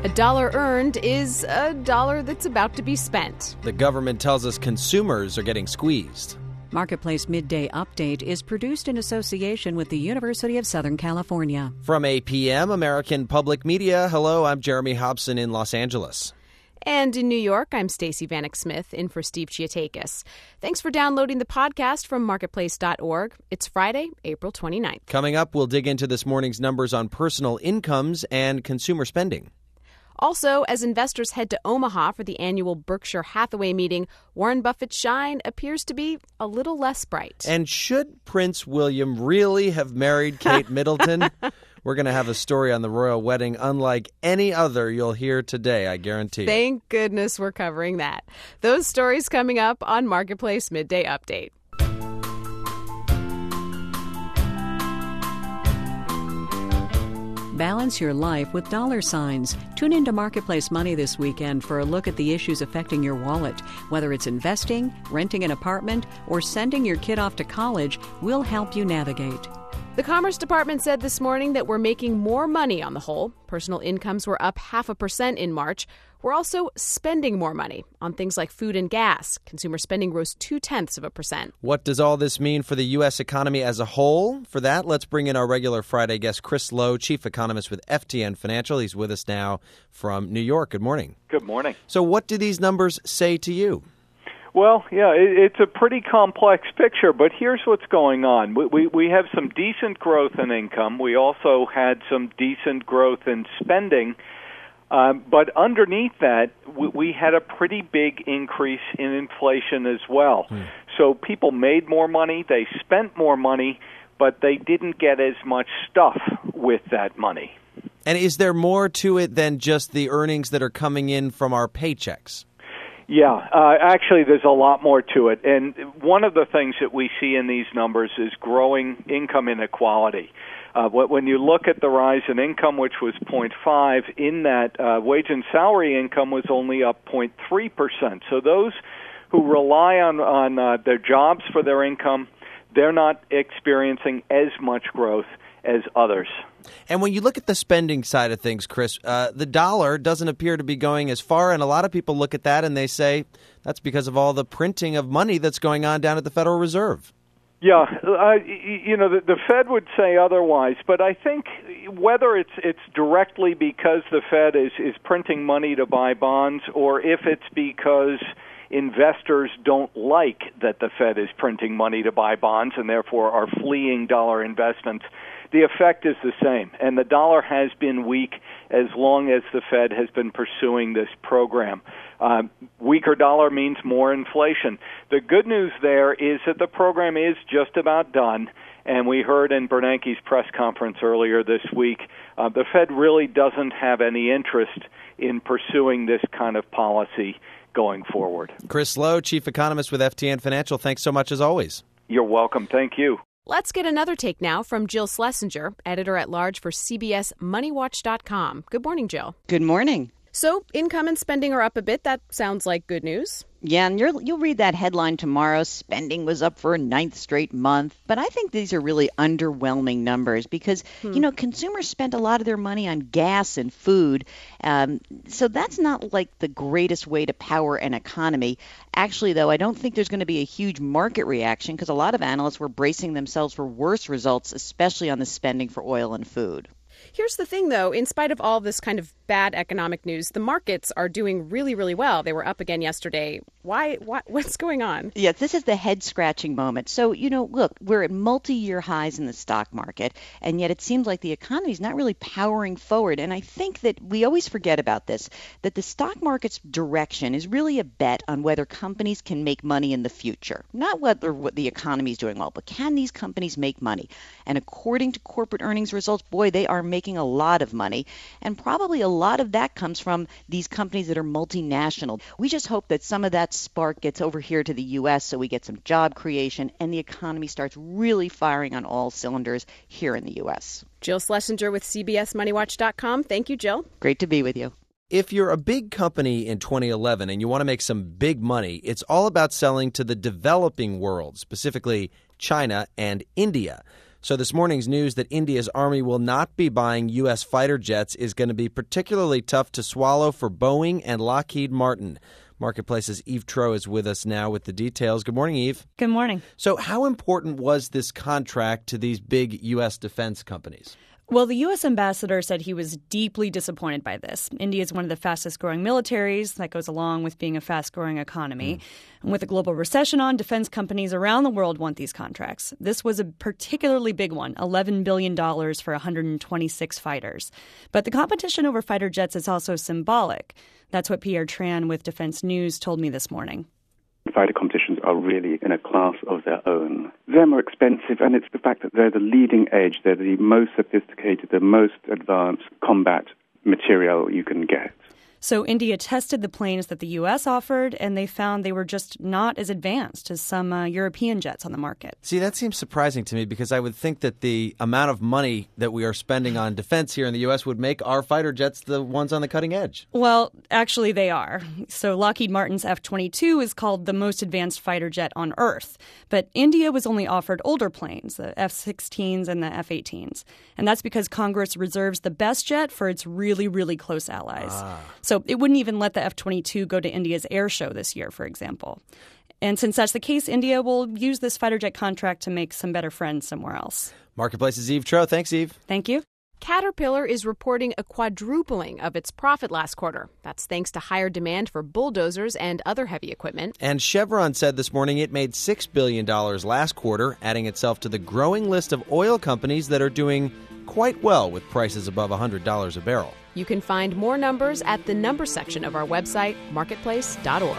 A dollar earned is a dollar that's about to be spent. The government tells us consumers are getting squeezed. Marketplace Midday Update is produced in association with the University of Southern California. From APM, American Public Media, hello, I'm Jeremy Hobson in Los Angeles. And in New York, I'm Stacey Vanek Smith, in for Steve Chiotakis. Thanks for downloading the podcast from marketplace.org. It's Friday, April 29th. Coming up, we'll dig into this morning's numbers on personal incomes and consumer spending. Also, as investors head to Omaha for the annual Berkshire Hathaway meeting, Warren Buffett's shine appears to be a little less bright. And should Prince William really have married Kate Middleton? We're going to have a story on the royal wedding unlike any other you'll hear today, I guarantee. Thank goodness we're covering that. Those stories coming up on Marketplace Midday Update. Balance your life with dollar signs. Tune into Marketplace Money this weekend for a look at the issues affecting your wallet. Whether it's investing, renting an apartment, or sending your kid off to college, we'll help you navigate. The Commerce Department said this morning that we're making more money on the whole. Personal incomes were up 0.5% in March. We're also spending more money on things like food and gas. Consumer spending rose 0.2%. What does all this mean for the U.S. economy as a whole? For that, let's bring in our regular Friday guest, Chris Lowe, chief economist with FTN Financial. He's with us now from New York. Good morning. Good morning. So what do these numbers say to you? Well, yeah, it's a pretty complex picture, but here's what's going on. We have some decent growth in income. We also had some decent growth in spending. But underneath that, we had a pretty big increase in inflation as well. So people made more money, they spent more money, but they didn't get as much stuff with that money. And is there more to it than just the earnings that are coming in from our paychecks? Yeah, actually there's a lot more to it. And one of the things that we see in these numbers is growing income inequality. When you look at the rise in income, which was 0.5, in that wage and salary income was only up 0.3%. So those who rely on their jobs for their income, they're not experiencing as much growth as others. And when you look at the spending side of things, Chris, the dollar doesn't appear to be going as far, and a lot of people look at that and they say that's because of all the printing of money that's going on down at the Federal Reserve. Yeah, the Fed would say otherwise, but I think whether it's directly because the Fed is printing money to buy bonds, or if it's because investors don't like that the Fed is printing money to buy bonds and therefore are fleeing dollar investments, the effect is the same. And the dollar has been weak as long as the Fed has been pursuing this program. Weaker dollar means more inflation. The good news there is that the program is just about done. And we heard in Bernanke's press conference earlier this week, the Fed really doesn't have any interest in pursuing this kind of policy going forward. Chris Lowe, chief economist with FTN Financial, thanks so much as always. You're welcome. Thank you. Let's get another take now from Jill Schlesinger, editor-at-large for CBS MoneyWatch.com. Good morning, Jill. Good morning. So income and spending are up a bit. That sounds like good news. Yeah, and you'll read that headline tomorrow. Spending was up for a 9th straight month. But I think these are really underwhelming numbers because, consumers spent a lot of their money on gas and food. So that's not like the greatest way to power an economy. Actually, though, I don't think there's going to be a huge market reaction because a lot of analysts were bracing themselves for worse results, especially on the spending for oil and food. Here's the thing, though. In spite of all this kind of bad economic news, the markets are doing really, really well. They were up again yesterday. Why? What's going on? Yeah, this is the head-scratching moment. So, look, we're at multi-year highs in the stock market, and yet it seems like the economy is not really powering forward. And I think that we always forget about this, that the stock market's direction is really a bet on whether companies can make money in the future. Not whether what the economy is doing well, but can these companies make money? And according to corporate earnings results, boy, they are making a lot of money. And probably a lot of that comes from these companies that are multinational. We just hope that some of that spark gets over here to the U.S. so we get some job creation and the economy starts really firing on all cylinders here in the U.S. Jill Schlesinger with CBS MoneyWatch.com. Thank you, Jill. Great to be with you. If you're a big company in 2011 and you want to make some big money, it's all about selling to the developing world, specifically China and India. So this morning's news that India's army will not be buying U.S. fighter jets is going to be particularly tough to swallow for Boeing and Lockheed Martin. Marketplace's Eve Troeh is with us now with the details. Good morning, Eve. Good morning. So how important was this contract to these big U.S. defense companies? Well, the U.S. ambassador said he was deeply disappointed by this. India is one of the fastest-growing militaries. That goes along with being a fast-growing economy. And with a global recession on, defense companies around the world want these contracts. This was a particularly big one, $11 billion for 126 fighters. But the competition over fighter jets is also symbolic. That's what Pierre Tran with Defense News told me this morning. Fighter competitions are really in a class of their own. They're more expensive, and it's the fact that they're the leading edge. They're the most sophisticated, the most advanced combat material you can get. So India tested the planes that the U.S. offered, and they found they were just not as advanced as some European jets on the market. See, that seems surprising to me because I would think that the amount of money that we are spending on defense here in the U.S. would make our fighter jets the ones on the cutting edge. Well, actually, they are. So Lockheed Martin's F-22 is called the most advanced fighter jet on Earth. But India was only offered older planes, the F-16s and the F-18s. And that's because Congress reserves the best jet for its really, really close allies. So it wouldn't even let the F-22 go to India's air show this year, for example. And since that's the case, India will use this fighter jet contract to make some better friends somewhere else. Marketplace's Eve Troeh. Thanks, Eve. Thank you. Caterpillar is reporting a quadrupling of its profit last quarter. That's thanks to higher demand for bulldozers and other heavy equipment. And Chevron said this morning it made $6 billion last quarter, adding itself to the growing list of oil companies that are doing quite well with prices above $100 a barrel. You can find more numbers at the numbers section of our website, marketplace.org.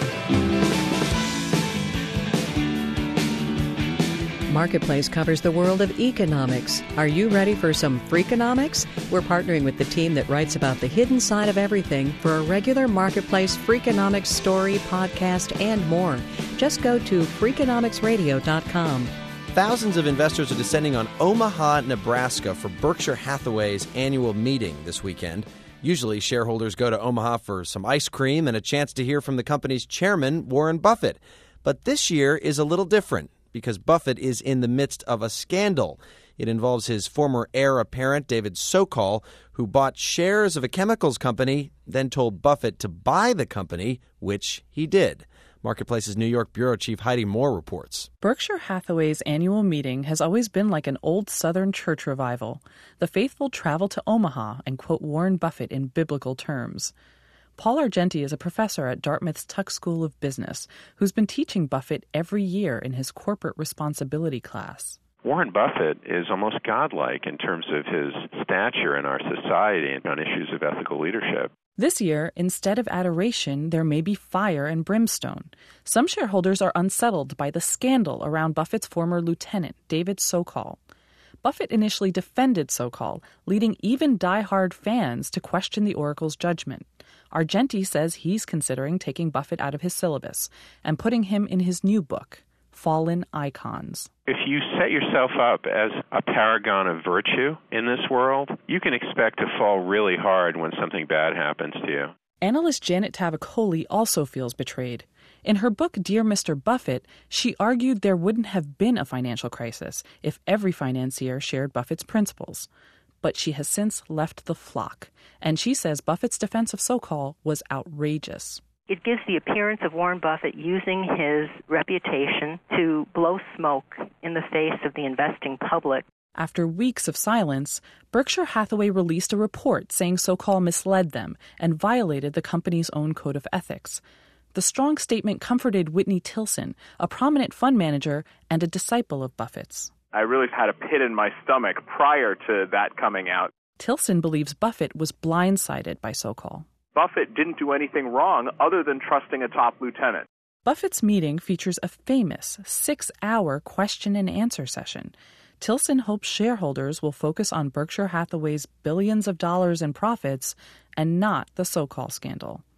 Marketplace covers the world of economics. Are you ready for some Freakonomics? We're partnering with the team that writes about the hidden side of everything for a regular Marketplace Freakonomics story, podcast, and more. Just go to Freakonomicsradio.com. Thousands of investors are descending on Omaha, Nebraska for Berkshire Hathaway's annual meeting this weekend. Usually, shareholders go to Omaha for some ice cream and a chance to hear from the company's chairman, Warren Buffett. But this year is a little different because Buffett is in the midst of a scandal. It involves his former heir apparent, David Sokol, who bought shares of a chemicals company, then told Buffett to buy the company, which he did. Marketplace's New York bureau chief Heidi Moore reports. Berkshire Hathaway's annual meeting has always been like an old Southern church revival. The faithful travel to Omaha and quote Warren Buffett in biblical terms. Paul Argenti is a professor at Dartmouth's Tuck School of Business who's been teaching Buffett every year in his corporate responsibility class. Warren Buffett is almost godlike in terms of his stature in our society and on issues of ethical leadership. This year, instead of adoration, there may be fire and brimstone. Some shareholders are unsettled by the scandal around Buffett's former lieutenant, David Sokol. Buffett initially defended Sokol, leading even die-hard fans to question the Oracle's judgment. Argenti says he's considering taking Buffett out of his syllabus and putting him in his new book, Fallen Icons. If you set yourself up as a paragon of virtue in this world, you can expect to fall really hard when something bad happens to you. Analyst Janet Tavakoli also feels betrayed. In her book, Dear Mr. Buffett, she argued there wouldn't have been a financial crisis if every financier shared Buffett's principles. But she has since left the flock, and she says Buffett's defense of Sokol was outrageous. It gives the appearance of Warren Buffett using his reputation to blow smoke in the face of the investing public. After weeks of silence, Berkshire Hathaway released a report saying Sokol misled them and violated the company's own code of ethics. The strong statement comforted Whitney Tilson, a prominent fund manager and a disciple of Buffett's. I really had a pit in my stomach prior to that coming out. Tilson believes Buffett was blindsided by Sokol. Buffett didn't do anything wrong other than trusting a top lieutenant. Buffett's meeting features a famous 6-hour question and answer session. Tilson hopes shareholders will focus on Berkshire Hathaway's billions of dollars in profits and not the Sokol scandal.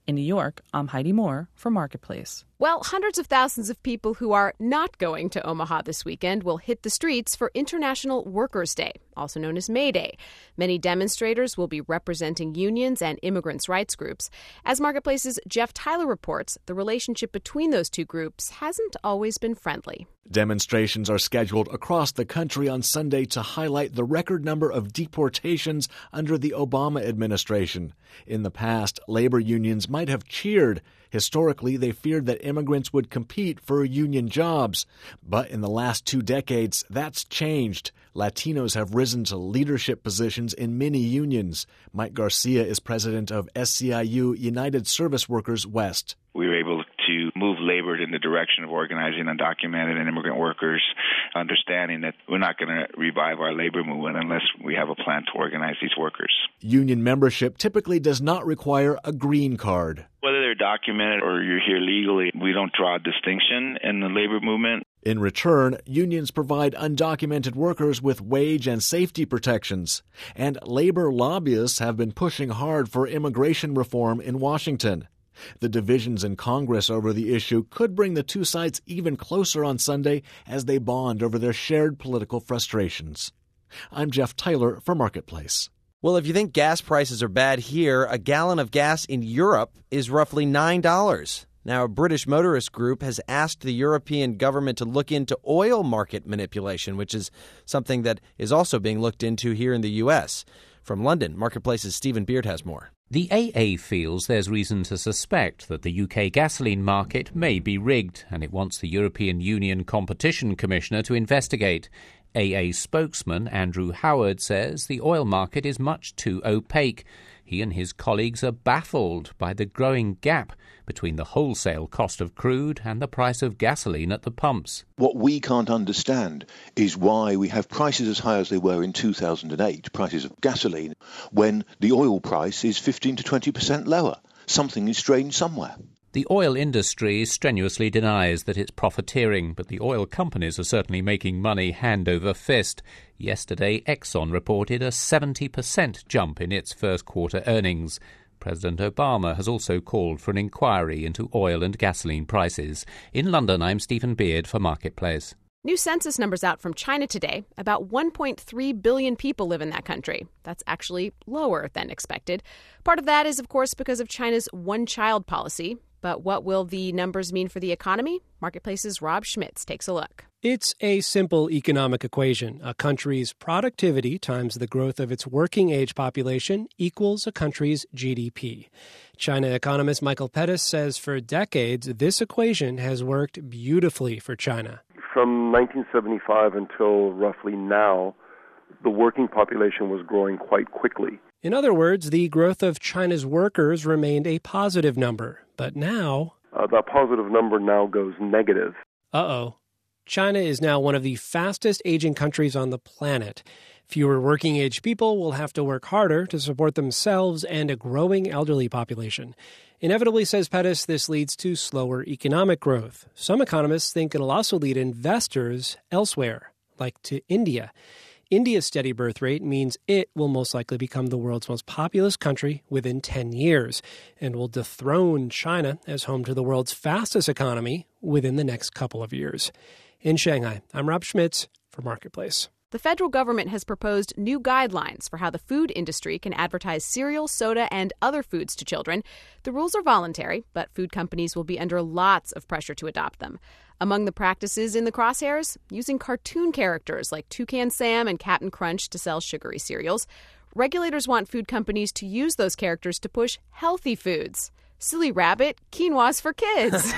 In New York, I'm Heidi Moore for Marketplace. Well, hundreds of thousands of people who are not going to Omaha this weekend will hit the streets for International Workers' Day, also known as May Day. Many demonstrators will be representing unions and immigrants' rights groups. As Marketplace's Jeff Tyler reports, the relationship between those two groups hasn't always been friendly. Demonstrations are scheduled across the country on Sunday to highlight the record number of deportations under the Obama administration. In the past, labor unions might have cheered. Historically, they feared that immigrants would compete for union jobs. But in the last 2 decades, that's changed. Latinos have risen to leadership positions in many unions. Mike Garcia is president of SCIU United Service Workers West. We were able to move labor in the direction of organizing undocumented and immigrant workers, understanding that we're not going to revive our labor movement unless we have a plan to organize these workers. Union membership typically does not require a green card. Whether they're documented or you're here legally, we don't draw a distinction in the labor movement. In return, unions provide undocumented workers with wage and safety protections. And labor lobbyists have been pushing hard for immigration reform in Washington. The divisions in Congress over the issue could bring the two sides even closer on Sunday as they bond over their shared political frustrations. I'm Jeff Tyler for Marketplace. Well, if you think gas prices are bad here, a gallon of gas in Europe is roughly $9. Now, a British motorist group has asked the European government to look into oil market manipulation, which is something that is also being looked into here in the U.S. From London, Marketplace's Stephen Beard has more. The AA feels there's reason to suspect that the UK gasoline market may be rigged, and it wants the European Union Competition Commissioner to investigate. AA spokesman Andrew Howard says the oil market is much too opaque. He and his colleagues are baffled by the growing gap between the wholesale cost of crude and the price of gasoline at the pumps. What we can't understand is why we have prices as high as they were in 2008, prices of gasoline, when the oil price is 15 to 20% lower. Something is strange somewhere. The oil industry strenuously denies that it's profiteering, but the oil companies are certainly making money hand over fist. Yesterday, Exxon reported a 70% jump in its first quarter earnings. President Obama has also called for an inquiry into oil and gasoline prices. In London, I'm Stephen Beard for Marketplace. New census numbers out from China today. About 1.3 billion people live in that country. That's actually lower than expected. Part of that is, of course, because of China's one-child policy. But what will the numbers mean for the economy? Marketplace's Rob Schmitz takes a look. It's a simple economic equation. A country's productivity times the growth of its working-age population equals a country's GDP. China economist Michael Pettis says for decades, this equation has worked beautifully for China. From 1975 until roughly now, the working population was growing quite quickly. In other words, the growth of China's workers remained a positive number. But now... that positive number now goes negative. Uh-oh. China is now one of the fastest aging countries on the planet. Fewer working-age people will have to work harder to support themselves and a growing elderly population. Inevitably, says Pettis, this leads to slower economic growth. Some economists think it'll also lead investors elsewhere, like to India. India's steady birth rate means it will most likely become the world's most populous country within 10 years and will dethrone China as home to the world's fastest economy within the next couple of years. In Shanghai, I'm Rob Schmitz for Marketplace. The federal government has proposed new guidelines for how the food industry can advertise cereal, soda, and other foods to children. The rules are voluntary, but food companies will be under lots of pressure to adopt them. Among the practices in the crosshairs, using cartoon characters like Toucan Sam and Captain Crunch to sell sugary cereals. Regulators want food companies to use those characters to push healthy foods. Silly rabbit, quinoa's for kids.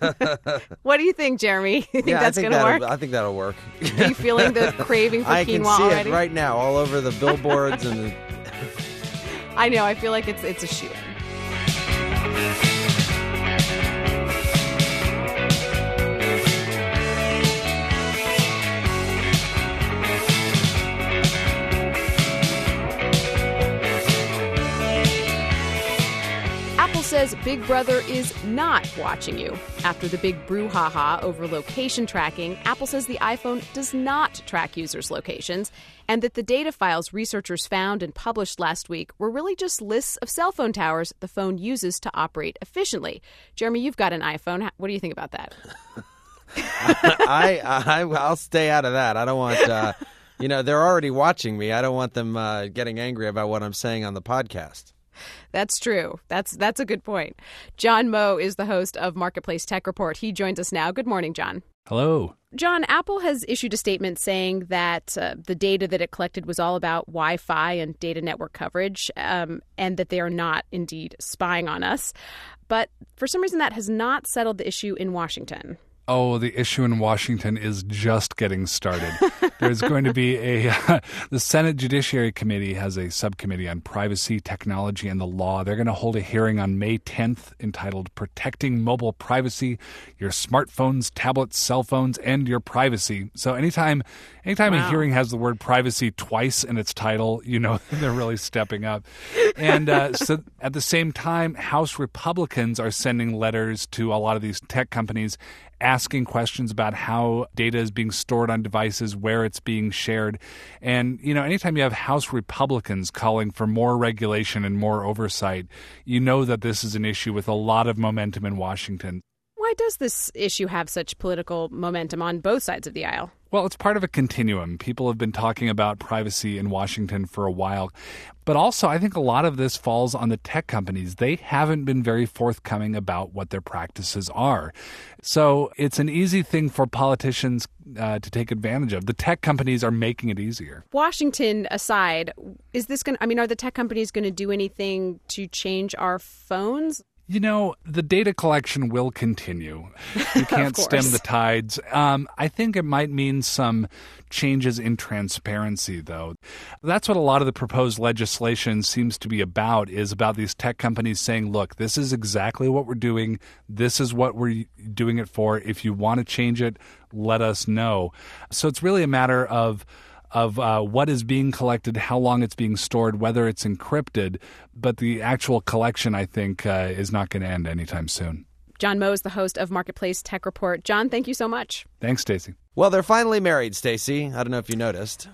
What do you think, Jeremy? You think that's going to work? I think that'll work. Are you feeling the craving for quinoa already? I can see it right now, all over the billboards and. I know. I feel like it's a shoot. says Big Brother is not watching you. After the big brouhaha over location tracking, Apple says the iPhone does not track users' locations, and that the data files researchers found and published last week were really just lists of cell phone towers the phone uses to operate efficiently. Jeremy, you've got an iPhone. What do you think about that? I'll stay out of that. I don't want, they're already watching me. I don't want them getting angry about what I'm saying on the podcast. That's true. That's a good point. John Moe is the host of Marketplace Tech Report. He joins us now. Good morning, John. Hello. John, Apple has issued a statement saying that the data that it collected was all about Wi-Fi and data network coverage, and that they are not indeed spying on us. But for some reason, that has not settled the issue in Washington. Oh, the issue in Washington is just getting started. There's going to be the Senate Judiciary Committee has a subcommittee on privacy, technology, and the law. They're going to hold a hearing on May 10th entitled Protecting Mobile Privacy, Your Smartphones, Tablets, Cell Phones, and Your Privacy. So anytime a hearing has the word privacy twice in its title, they're really stepping up. And so at the same time, House Republicans are sending letters to a lot of these tech companies asking questions about how data is being stored on devices, where it's being shared. And, anytime you have House Republicans calling for more regulation and more oversight, you know that this is an issue with a lot of momentum in Washington. Why does this issue have such political momentum on both sides of the aisle? Well, it's part of a continuum. People have been talking about privacy in Washington for a while. But also, I think a lot of this falls on the tech companies. They haven't been very forthcoming about what their practices are. So it's an easy thing for politicians to take advantage of. The tech companies are making it easier. Washington aside, are the tech companies going to do anything to change our phones? The data collection will continue. You can't stem the tides. I think it might mean some changes in transparency, though. That's what a lot of the proposed legislation seems to be about, is about these tech companies saying, look, this is exactly what we're doing. This is what we're doing it for. If you want to change it, let us know. So it's really a matter of what is being collected, how long it's being stored, whether it's encrypted. But the actual collection, I think, is not going to end anytime soon. John Moe is the host of Marketplace Tech Report. John, thank you so much. Thanks, Stacey. Well, they're finally married, Stacey. I don't know if you noticed.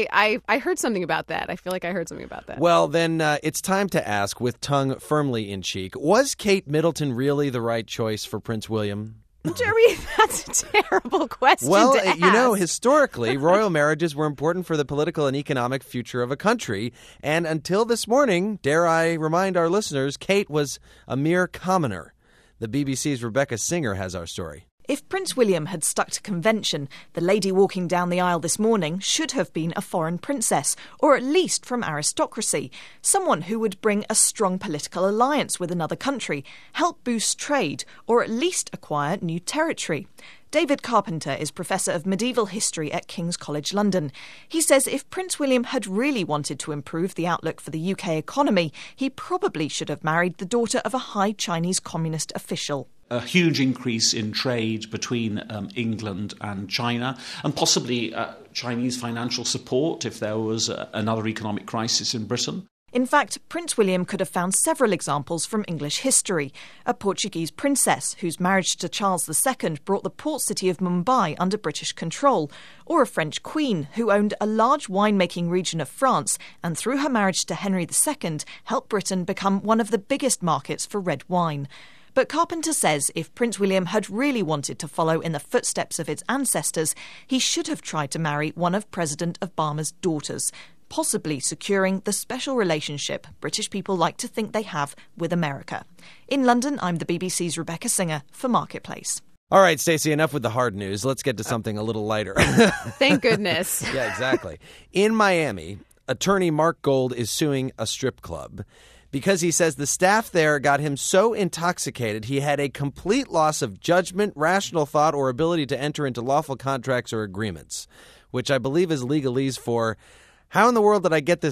I heard something about that. I feel like I heard something about that. Well, then it's time to ask, with tongue firmly in cheek, was Kate Middleton really the right choice for Prince William? Jeremy, that's a terrible question to ask. Historically, royal marriages were important for the political and economic future of a country. And until this morning, dare I remind our listeners, Kate was a mere commoner. The BBC's Rebecca Singer has our story. If Prince William had stuck to convention, the lady walking down the aisle this morning should have been a foreign princess, or at least from aristocracy, someone who would bring a strong political alliance with another country, help boost trade, or at least acquire new territory. David Carpenter is Professor of Medieval History at King's College London. He says if Prince William had really wanted to improve the outlook for the UK economy, he probably should have married the daughter of a high Chinese communist official. A huge increase in trade between England and China, and possibly Chinese financial support if there was another economic crisis in Britain. In fact, Prince William could have found several examples from English history. A Portuguese princess whose marriage to Charles II brought the port city of Mumbai under British control, or a French queen who owned a large winemaking region of France and through her marriage to Henry II helped Britain become one of the biggest markets for red wine. But Carpenter says if Prince William had really wanted to follow in the footsteps of his ancestors, he should have tried to marry one of President Obama's daughters, possibly securing the special relationship British people like to think they have with America. In London, I'm the BBC's Rebecca Singer for Marketplace. All right, Stacey, enough with the hard news. Let's get to something a little lighter. Thank goodness. Yeah, exactly. In Miami, attorney Mark Gold is suing a strip club because he says the staff there got him so intoxicated he had a complete loss of judgment, rational thought, or ability to enter into lawful contracts or agreements, which I believe is legalese for, how in the world did I get this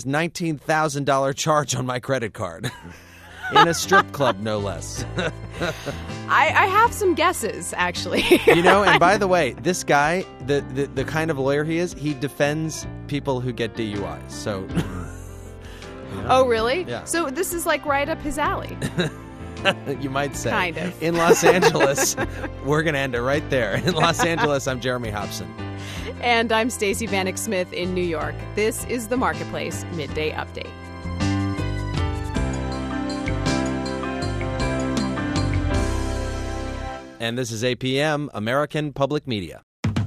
$19,000 charge on my credit card? In a strip club, no less. I have some guesses, actually. And by the way, this guy, the kind of lawyer he is, he defends people who get DUIs. So... Oh, really? Yeah. So this is like right up his alley. You might say. Kind of. In Los Angeles, we're going to end it right there. In Los Angeles, I'm Jeremy Hobson. And I'm Stacey Vanek Smith in New York. This is the Marketplace Midday Update. And this is APM, American Public Media.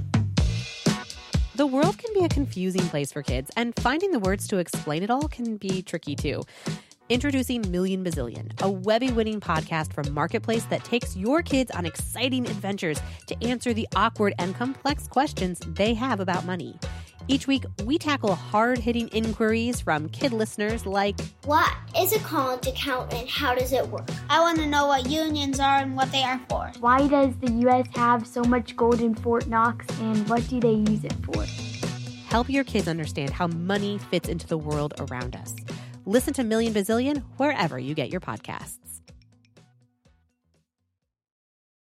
The world can be a confusing place for kids, and finding the words to explain it all can be tricky too. Introducing Million Bazillion, a Webby-winning podcast from Marketplace that takes your kids on exciting adventures to answer the awkward and complex questions they have about money. Each week, we tackle hard-hitting inquiries from kid listeners like, what is a college account and how does it work? I want to know what unions are and what they are for. Why does the U.S. have so much gold in Fort Knox and what do they use it for? Help your kids understand how money fits into the world around us. Listen to Million Bazillion wherever you get your podcasts.